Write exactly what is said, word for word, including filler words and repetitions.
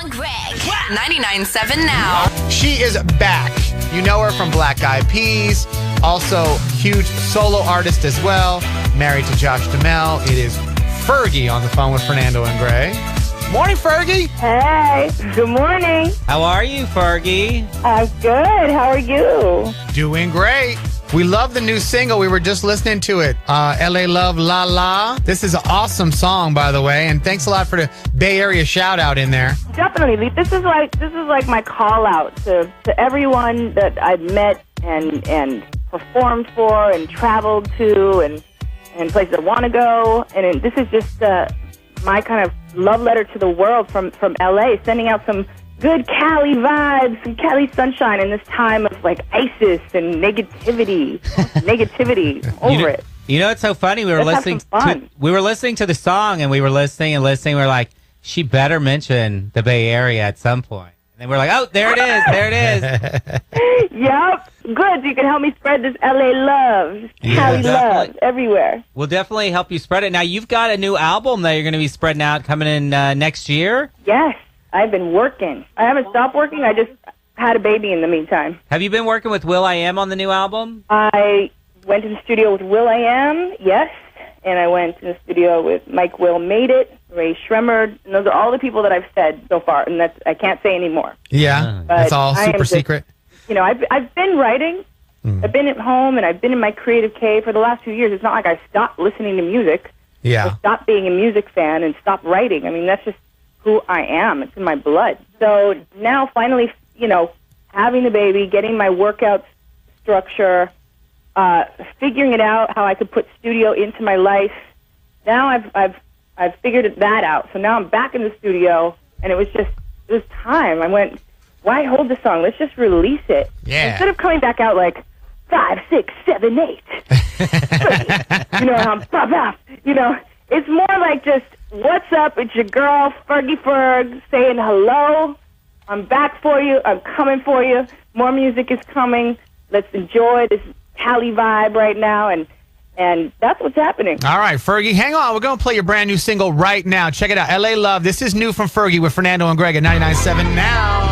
and Greg. ninety-nine point seven now. She is back. You know her from Black Eyed Peas. Also, huge solo artist as well. Married to Josh Duhamel. It is Fergie on the phone with Fernando and Greg. Morning, Fergie. Hey, good morning. How are you, Fergie? I'm good. How are you? Doing great. We love the new single. We were just listening to it. Uh, L A Love La La. This is an awesome song, by the way. And thanks a lot for the Bay Area shout out in there. Definitely. This is like this is like my call out to, to everyone that I've met and and performed for and traveled to and and places I want to go. And it, this is just uh, my kind of love letter to the world from, from L A, sending out some good Cali vibes, some Cali sunshine in this time of like ISIS and negativity, negativity over you know, it. You know, it's so funny. We were Let's listening have some to fun. we were listening to the song, and we were listening and listening. We were like, she better mention the Bay Area at some point. And then we're like, oh, there it is, there it is. Yep. Good. So you can help me spread this L A love, Yeah, Cali love definitely. everywhere. We'll definitely help you spread it. Now, you've got a new album that you're going to be spreading out coming in uh, next year. Yes. I've been working. I haven't stopped working. I just had a baby in the meantime. Have you been working with Will I Am on the new album? I went to the studio with Will I Am, yes, and I went to the studio with Mike Will Made It, Ray Shremmer, and those are all the people that I've said so far, and that's I can't say anymore. Yeah, But that's all I am super just- secret. You know, I've I've been writing. Mm. I've been at home, and I've been in my creative cave for the last few years. It's not like I stopped listening to music. Yeah. I stopped being a music fan and stopped writing. I mean, that's just who I am. It's in my blood. So now, finally, you know, having the baby, getting my workout structure, uh, figuring it out how I could put studio into my life. Now I've I've I've figured that out. So now I'm back in the studio, and it was just it was time. I went, why hold the song? Let's just release it. Yeah. Instead of coming back out like five, six, seven, eight. you know, I'm pop, pop. You know, it's more like just, what's up? It's your girl, Fergie Ferg, saying hello. I'm back for you. I'm coming for you. More music is coming. Let's enjoy this Cali vibe right now, and and that's what's happening. All right, Fergie, hang on. We're going to play your brand new single right now. Check it out. L A Love. This is new from Fergie with Fernando and Greg at ninety-nine point seven now.